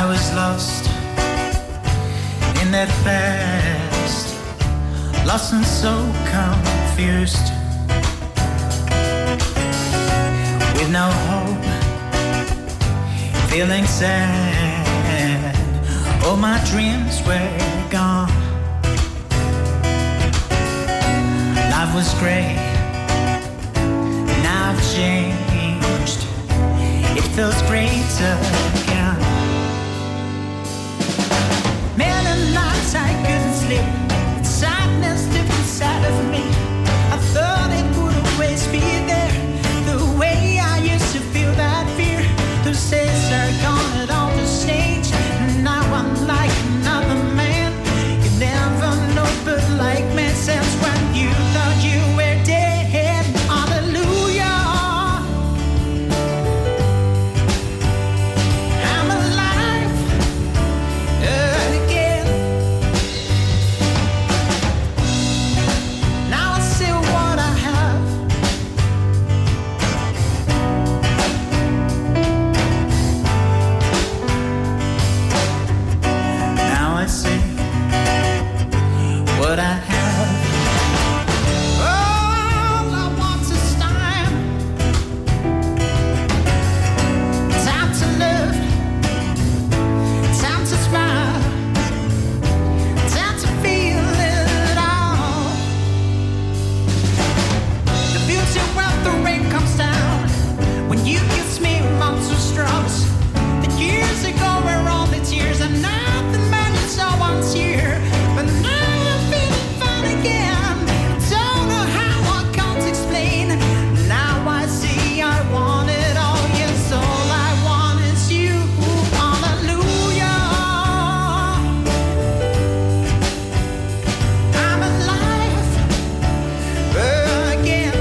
was lost in that past, lost and so confused, with no hope, feeling sad. All my dreams were gone. Life was great, now I've changed. It feels great again. Many nights I couldn't sleep, sadness deep inside of me. I thought it would always be there, the way I used to feel that fear. Those days are gone, it all just changed. Now I'm like another man. You never know, but like made sense when you thought you were dead. Hallelujah, I'm alive again. Now I see what I have. Now I see what I have. All I want is time. Time to live. Time to smile. Time to feel it all. The beauty when the rain comes down, when you kiss me among two straws. The years ago were all the tears, and nothing man you saw once here. But now I'm feeling fine again. Don't know how, I can't explain. Now I see I want it all. Yes, all I want is you. Hallelujah, I'm alive again.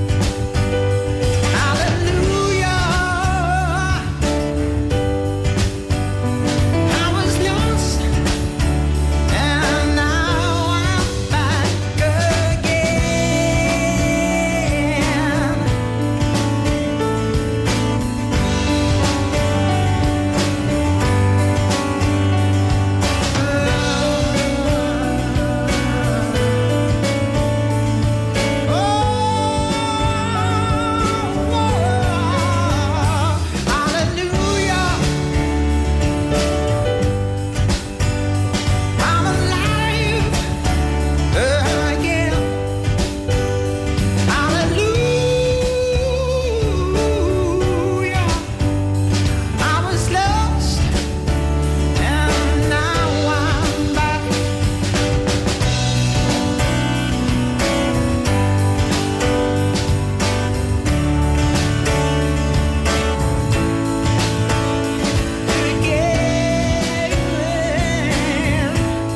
Hallelujah, I was lost and now I'm back again. Hallelujah, I'm alive again. Hallelujah, I was lost and now I'm back. Again.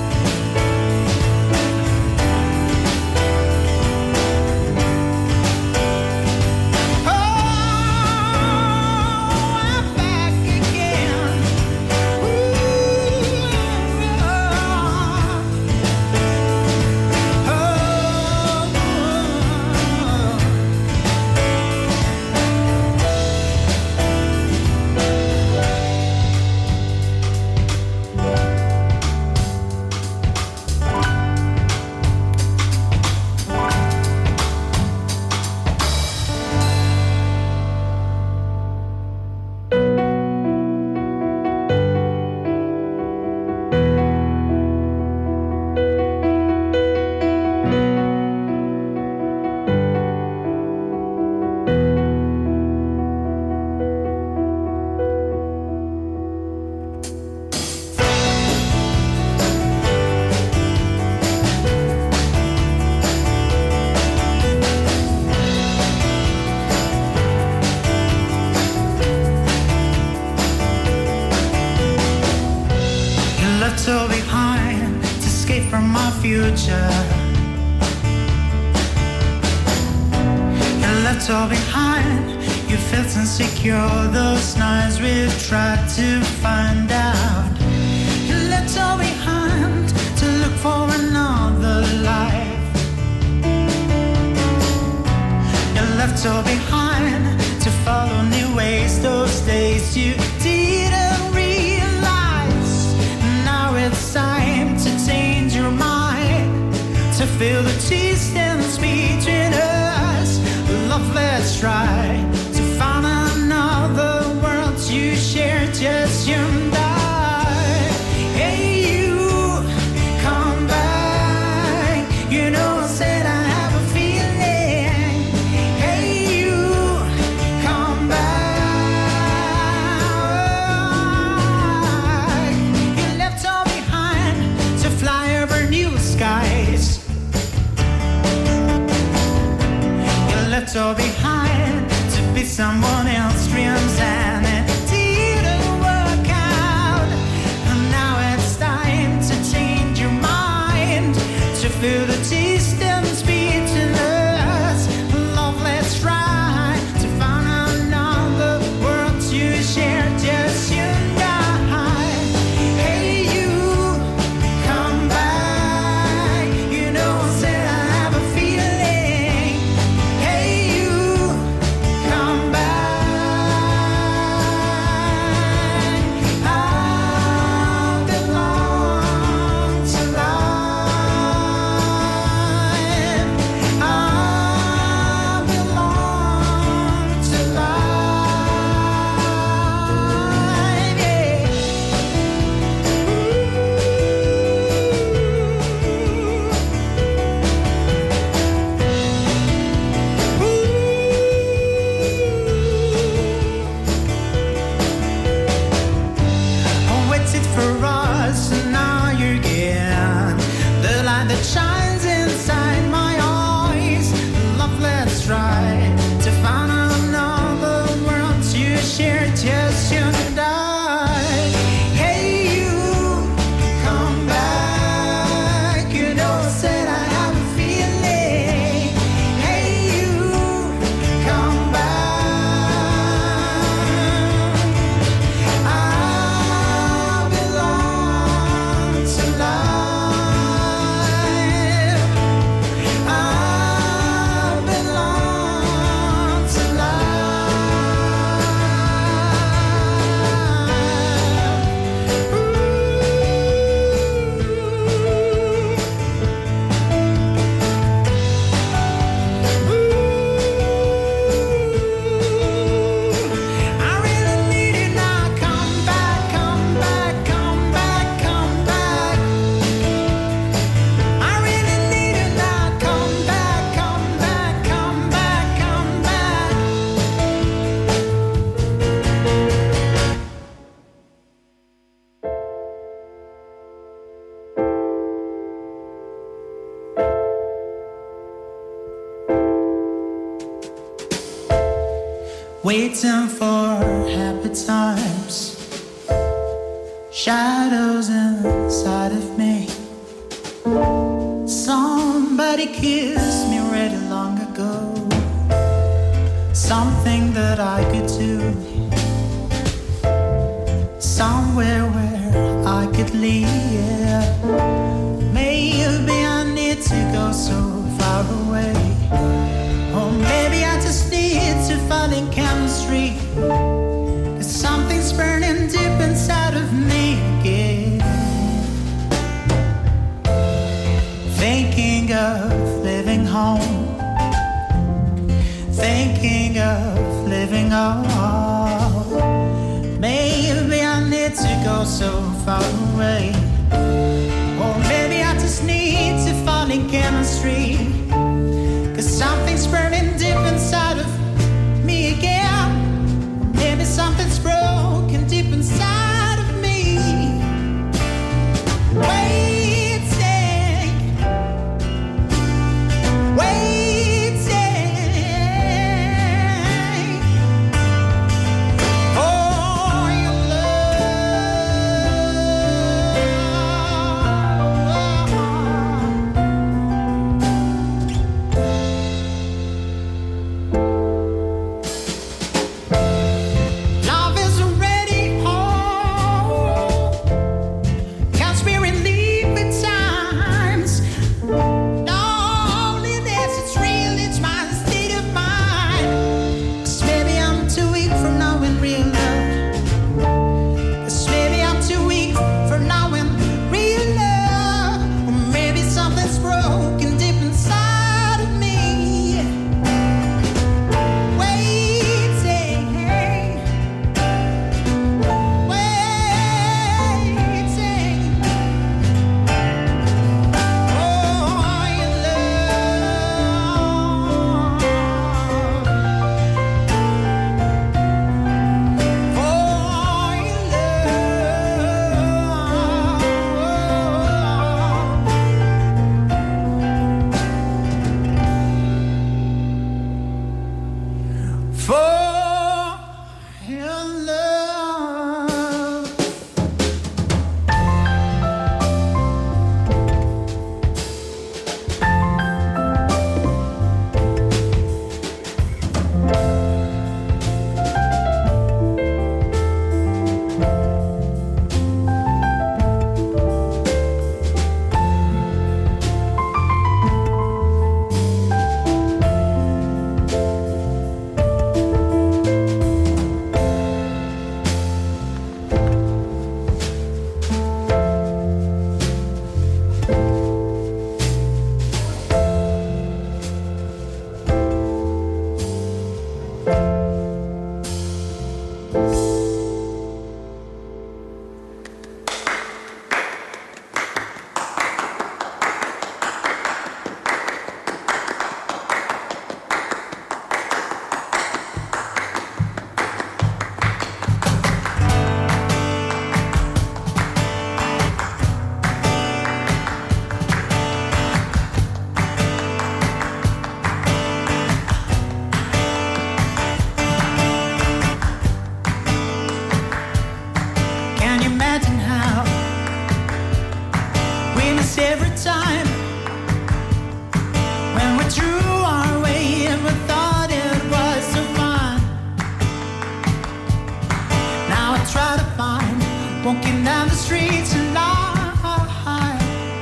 Oh, I'm back again. You left all behind to escape from my future. You left all behind. You felt insecure those nights we've tried to find out. You left all behind to look for another life. You left all behind to follow new ways. Those days you didn't realize. distance between us. Love, let's try to find another world to share, just you and I. Hey, you, come back. You know I said I have a feeling. Hey, you, come back. You left all behind to fly over new skies. Left all behind to be someone else's dreams, and it didn't work out. And now it's time to change your mind, to feel the distance between us. Love, let's try to find another world to share, just you and I. Hey, you, come back. You know I said I have a feeling. Come back. I belong to life. I belong to life. Yeah. I waited for us, and now you're gone. The light that shines inside my eyes. Love, let's try to find another world to share, just you and I. Hey, you, come back. You know I said I have a feeling. Hey, you, come back. I belong to life. I belong to I really need you now. Come back, come back, come back, come back. I really need you now. Come back, come back, come back, come back. Waiting for happy times, shadows inside of me. Somebody kissed me really long ago, something that I could do, somewhere where I could live. Maybe I need to go so far away, or maybe I just need to fall in chemistry. 'Cause something's burning deep inside of me again. Thinking of living home, thinking of living on. Maybe I need to go so far away, or maybe I just need to fall in chemistry. 'Cause something's burning deep inside of me again. Maybe something's broken deep inside of me. Waiting, waiting for your love. love. Every time when we drew our way and we thought it was so fun. Now I try to find walking down the streets alive.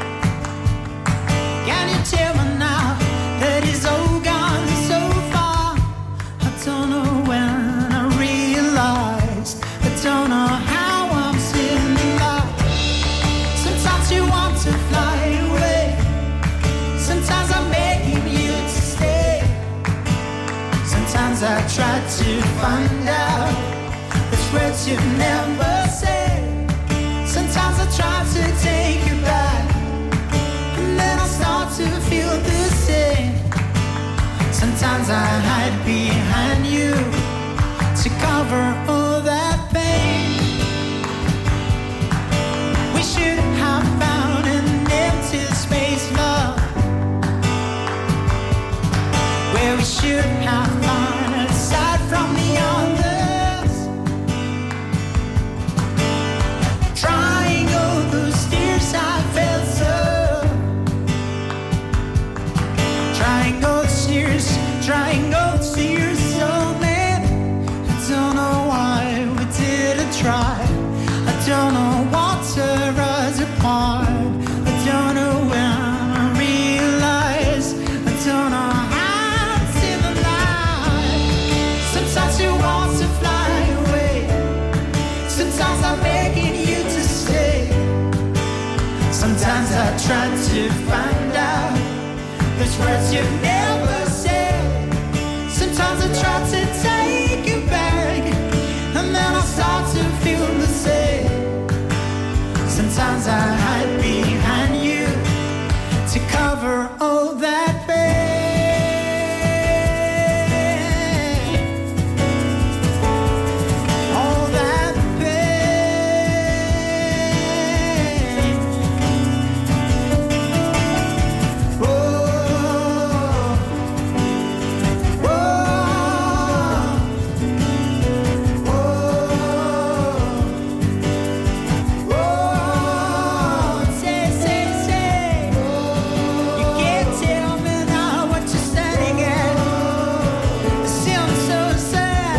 Can you tell me now that he's all gone so far? I don't know when I realized. I don't know how I'm sitting alive. Sometimes you want to fly away. Sometimes I'm begging you to stay. Sometimes I try to find out which words you never say. Sometimes I try to take you back, and then I start to feel the same. Sometimes I hide behind you to cover all that pain. We should have found an empty space, love, where we should have gone aside from the others. Trying all those tears I felt so. Trying all those tears, trying all those tears so many. I don't know why we didn't try. I don't know what tore us apart. I don't know when I realize. I don't know how I'm still alive. Sometimes you want to fly away. Sometimes I'm begging you to stay. Sometimes I try to find out those words you never said. Sometimes I try to take you back, and then I start to feel the same. Sometimes I hide behind you to cover all that pain. All that pain. Oh, oh, oh, oh. Say, say, say. You can't tell me now what you're standing at. It seems so sad.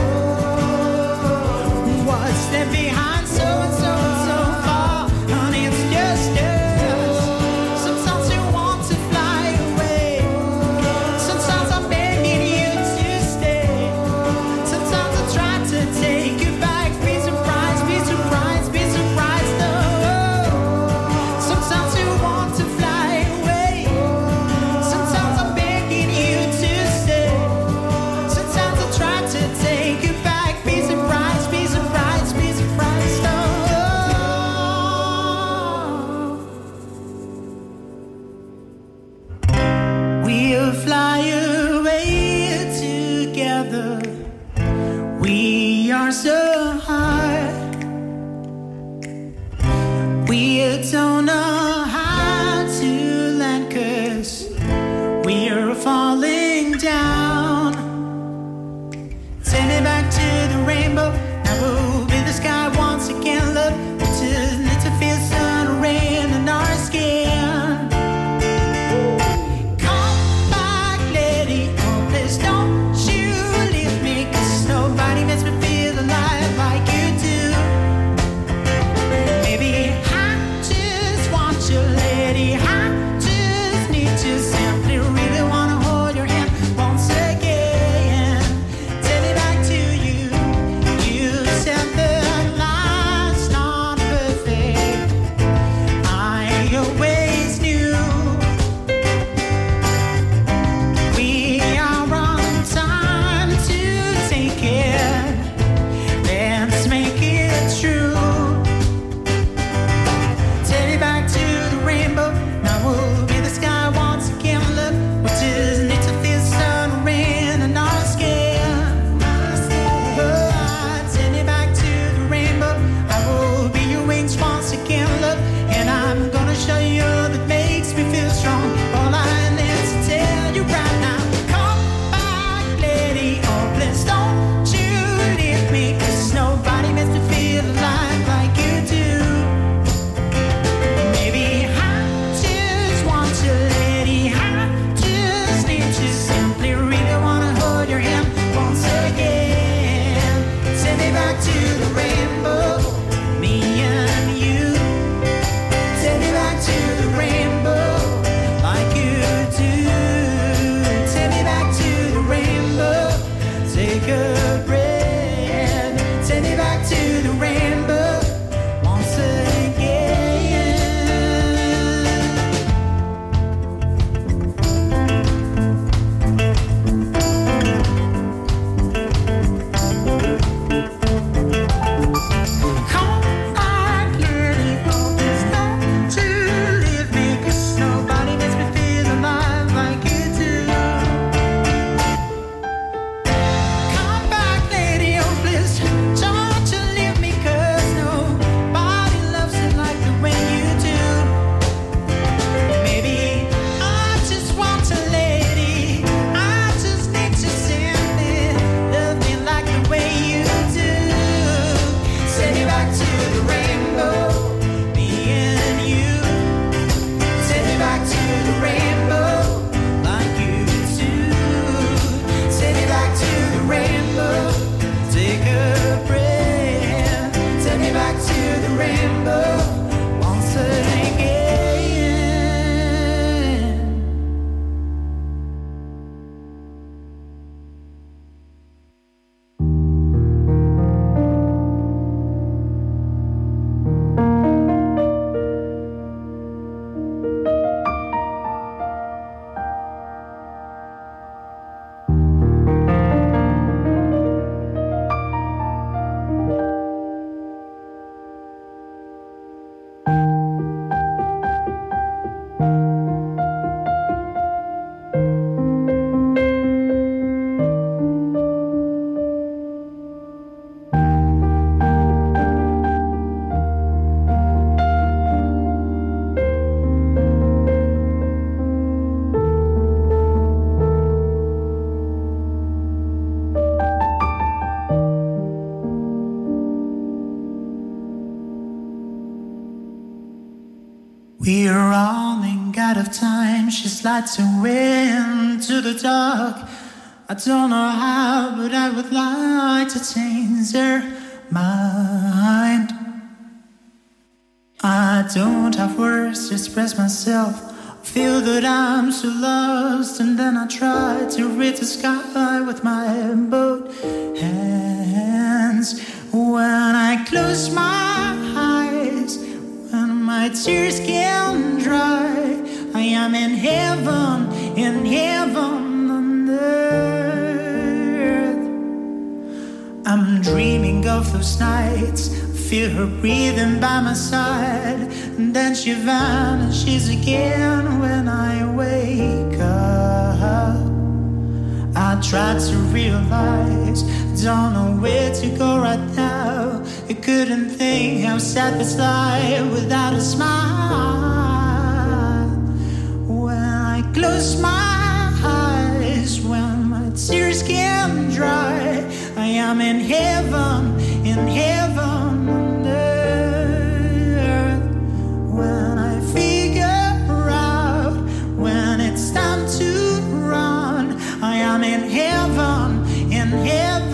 What's there behind so and so and so far? Honey, it's just us. Sometimes you want to fly away. Sometimes I'm begging you to stay. Sometimes I try to take you back. Be surprised, be surprised, be surprised. No. Sometimes you want to fly away. Sometimes I'm begging you to stay. Sometimes I try to take you back. Be surprised, be surprised, be surprised. We're running out of time. She slides away into the dark. I don't know how, but I would like to change her mind. I don't have words to express myself. I feel that I'm so lost, and then I try to reach the sky with my both hands. When I close my eyes, when my tears can dry, I am in heaven on earth. I'm dreaming of those nights, feel her breathing by my side, and then she vanishes again when I wake up. I try to realize, don't know where to go right now. I couldn't think how sad this life without a smile. When I close my eyes, when my tears can dry, I am in heaven on earth. When I figure out when it's time to run, I am in heaven on earth.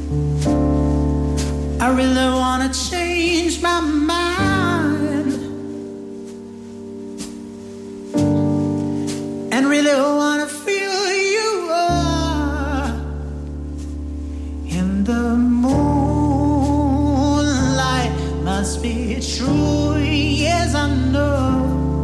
I really wanna change my mind and really wanna feel you in the moonlight. Must be true, yes I know.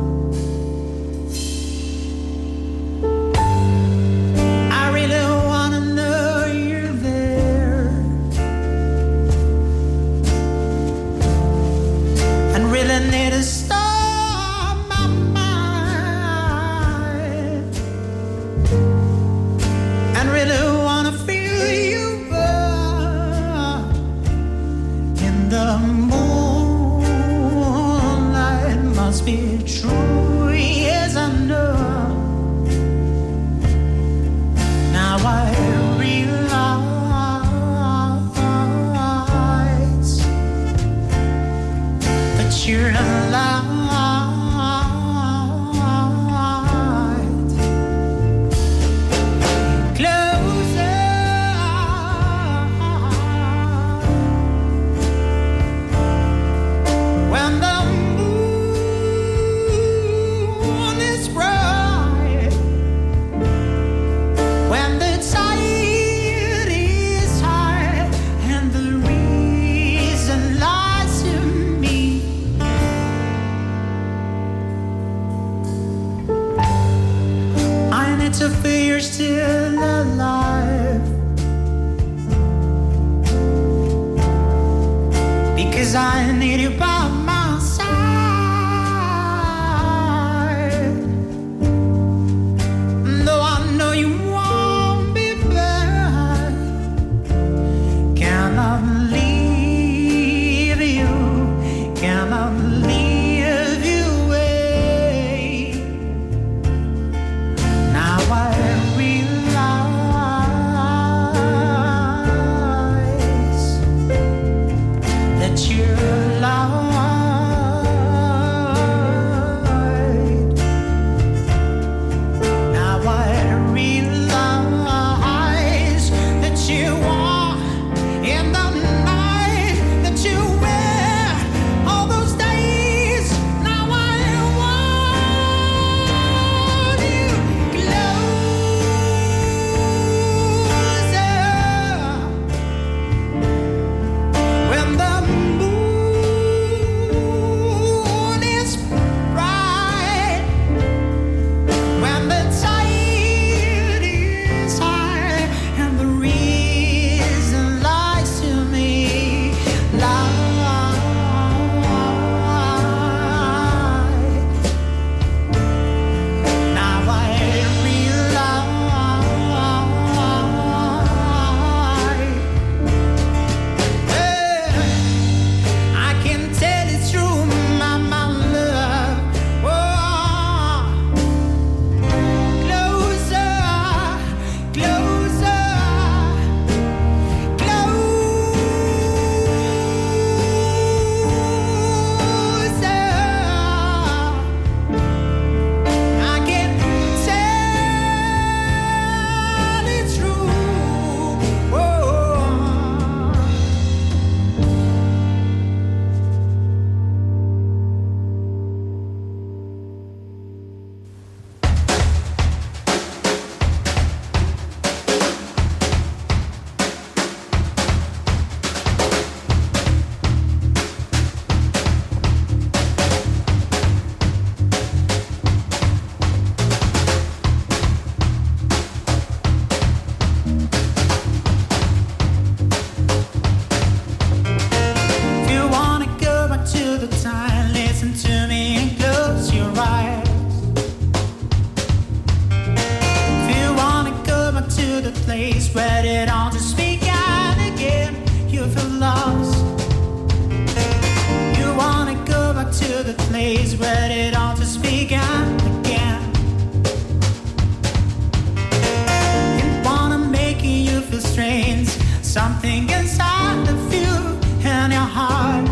Something inside of you and your heart.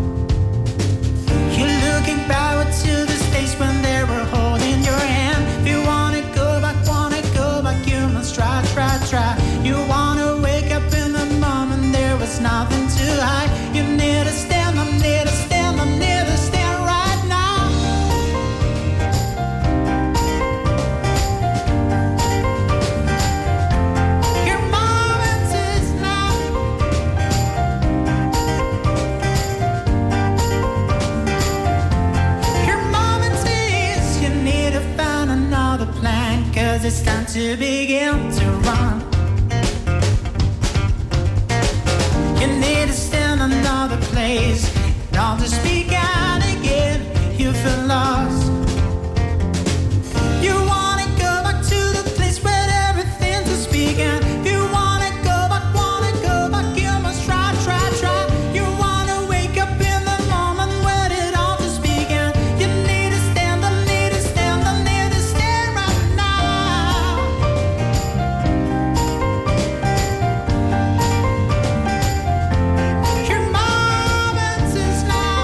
You're looking backward to the days when they were holding your hand. If you wanna go back, you must try. You wanna wake up in the moment to begin to run. You need to stand another place, not to speak out again. You feel lost. You wanna go back to the place where everything just began. You wanna go back, you must try, try, try. You wanna wake up in the moment when it all just began. You need to stand, I need to stand, I need to stand right now. Your moment is now.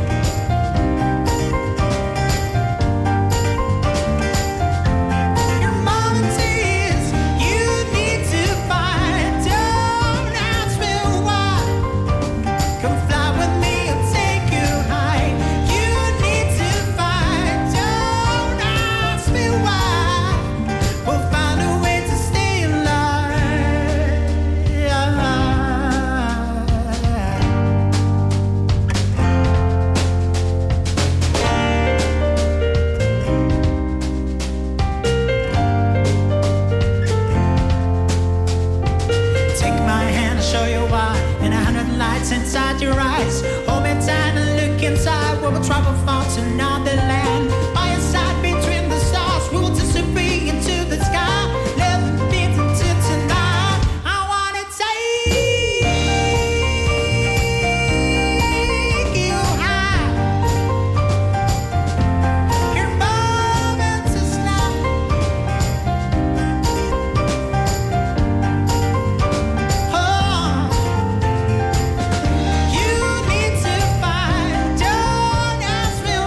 Your moment is, you need to find. Don't ask me why. Come fly with me, I'll take you high. You need to find. Don't ask me why. We'll find a way to stay alive. Take my hand, I'll show you why. And 100 lights inside your eyes. Hold me tight and look inside. We will travel far to another land. By your side between the stars, we will disappear into the sky. Let the beat into tonight. I wanna take you high. Your moment is now. Oh, you need to find. Don't ask me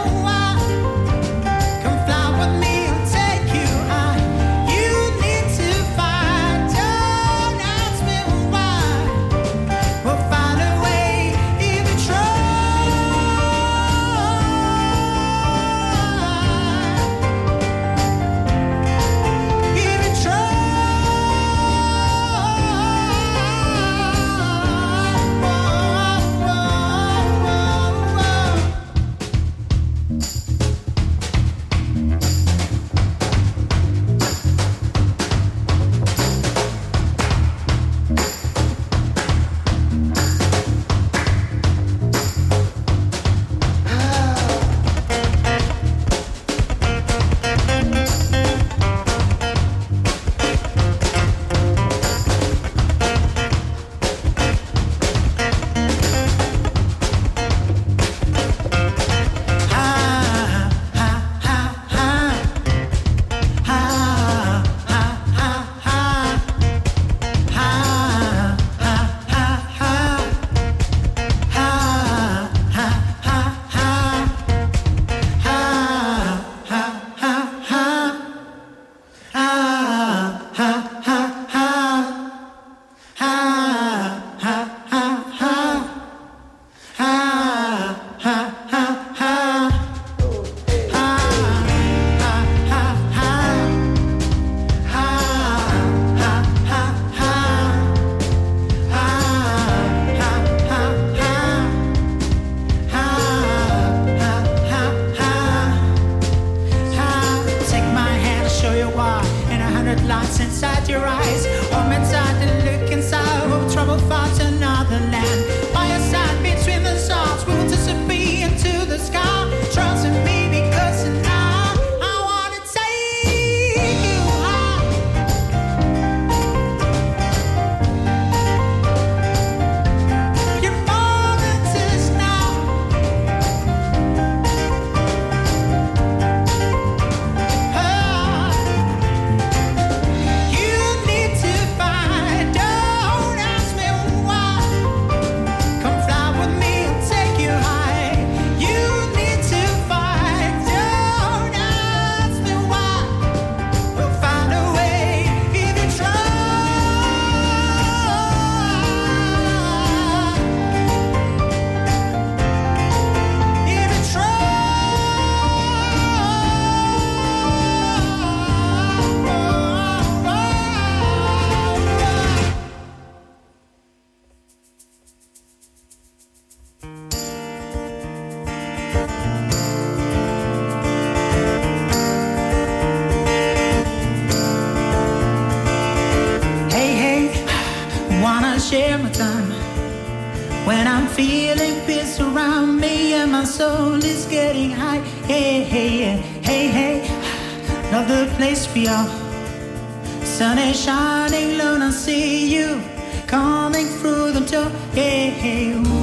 When I'm feeling peace around me and my soul is getting high. Hey, hey, hey, hey, another place we are. Sun is shining, Lord, I see you coming through the door. Hey, hey, ooh,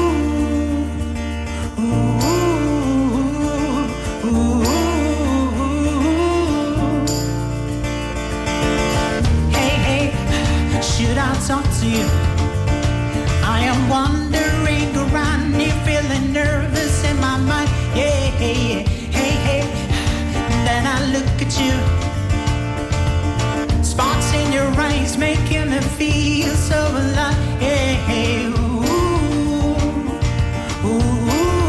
ooh, ooh, ooh. Hey, hey, should I talk to you? I am wandering around here, feeling nervous in my mind. Yeah, hey, hey, hey. Then I look at you. Sparks in your eyes making me feel so alive. Yeah, hey, ooh, ooh,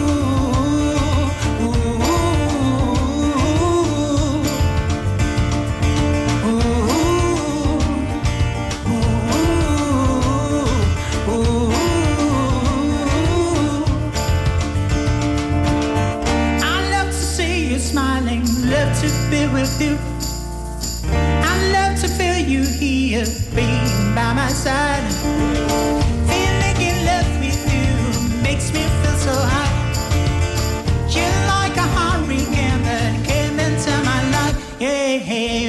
ooh, to be with you. I love to feel you here, being by my side. Feeling in love with you makes me feel so high. You're like a hurricane that came into my life. Yeah, hey.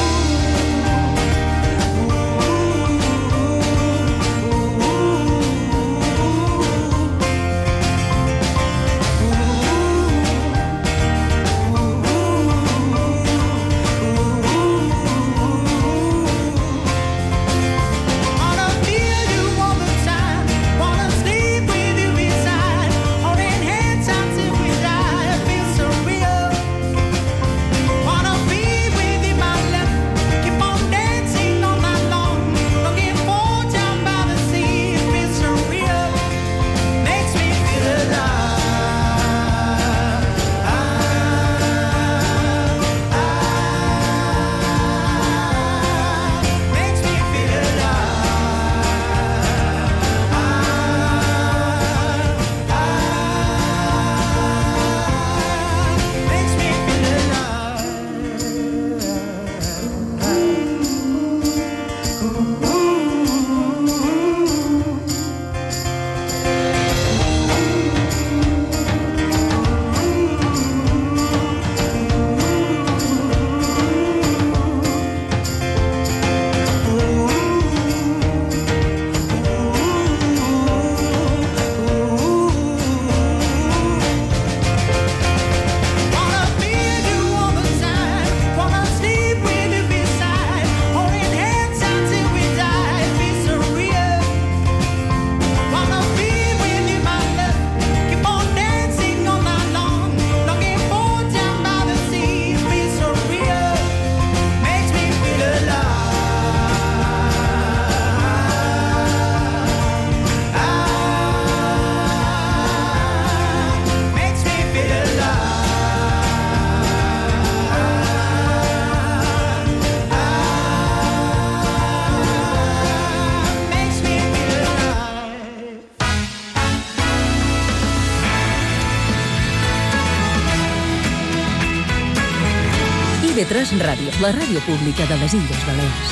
IB3 Ràdio, la ràdio pública de les Illes Balears.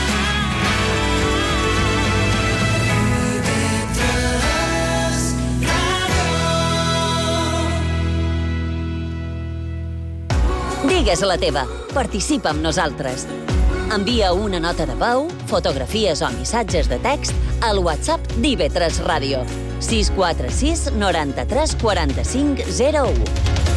Digues la teva. Participa amb nosaltres. Envia una nota de veu, fotografies o missatges de text al WhatsApp d'IB3 Ràdio. 646 93 45 01.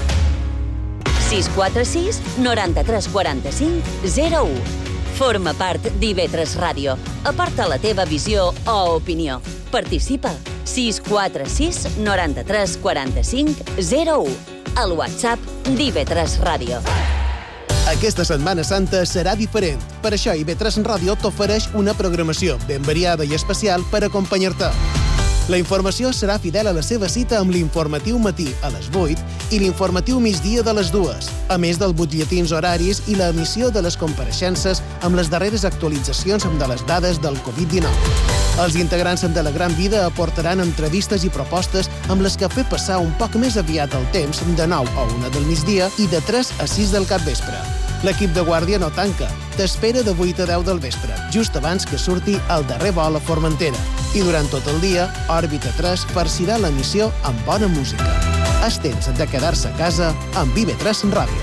646 93 45 01. Forma part d'IB3 Ràdio. Aporta la teva visió o opinió. Participa. 646 93 45 01. Al WhatsApp d'IB3 Ràdio. Aquesta Setmana Santa serà diferent. Per això IB3 Ràdio t'ofereix una programació ben variada i especial per acompanyar-te. La informació serà fidel a la seva cita amb l'informatiu matí a les 8 i l'informatiu migdia de les 2, a més dels butlletins horaris i l'emissió de les compareixences amb les darreres actualitzacions de les dades del Covid-19. Els integrants de la Gran Vida aportaran entrevistes i propostes amb les que fer passar un poc més aviat el temps de 9 a 1 del migdia i de 3 a 6 del capvespre. L'equip de guàrdia no tanca. T'espera de 8 a 10 del vespre, just abans que surti el darrer vol a Formentera. I durant tot el dia, Òrbita 3 farcirà l'emissió amb bona música. És temps de quedar-se a casa amb IB3 Ràdio.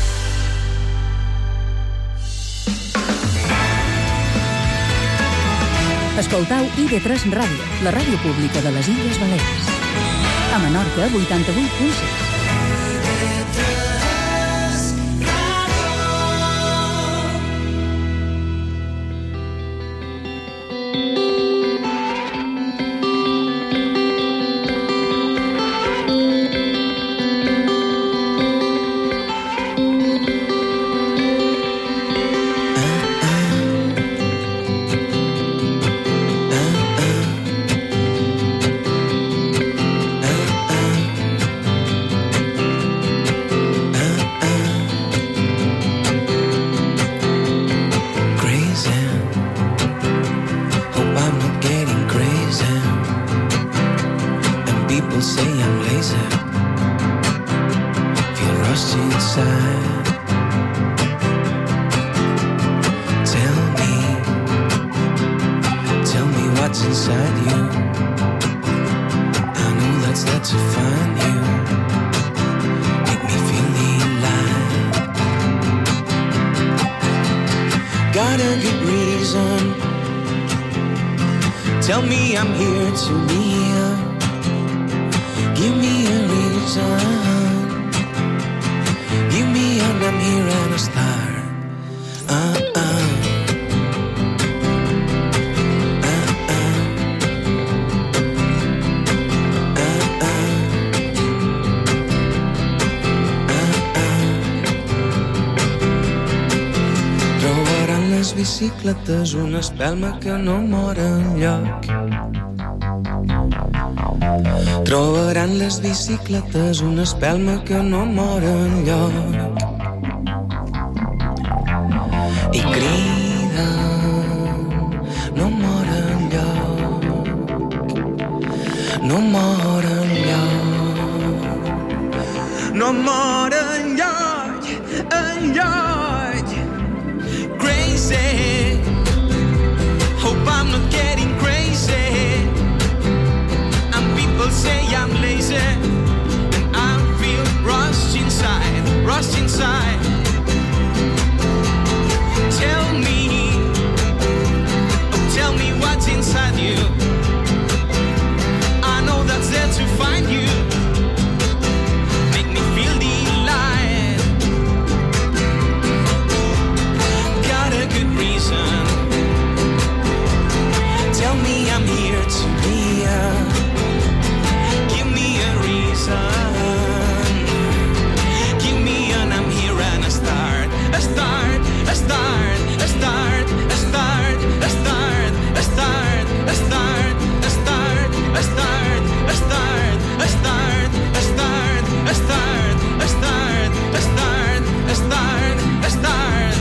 Escoltau IB3 Ràdio, la ràdio pública de les Illes Balears. A Menorca, 88.6. Bicicletes, una espelma que no mor enlloc. Trobaran les bicicletes una espelma que no mor enlloc. I criden, no mor enlloc, no mor enlloc, no mor enlloc, enlloc. Crazy, hope I'm not getting crazy. And people say I'm lazy, and I feel rushed inside, rushed inside. Tell me what's inside you. I know that's there to find you. Make me feel the light. Got a good reason. Tell me I'm here to be. Give me a reason. Give me an I'm here and a start. A start, a start, a start, a start, a start, a start, a start, a start, a start, a start, a start, a start, a start, a start, a start, a start, a start.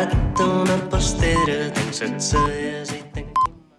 comprat una pastera dins les celles i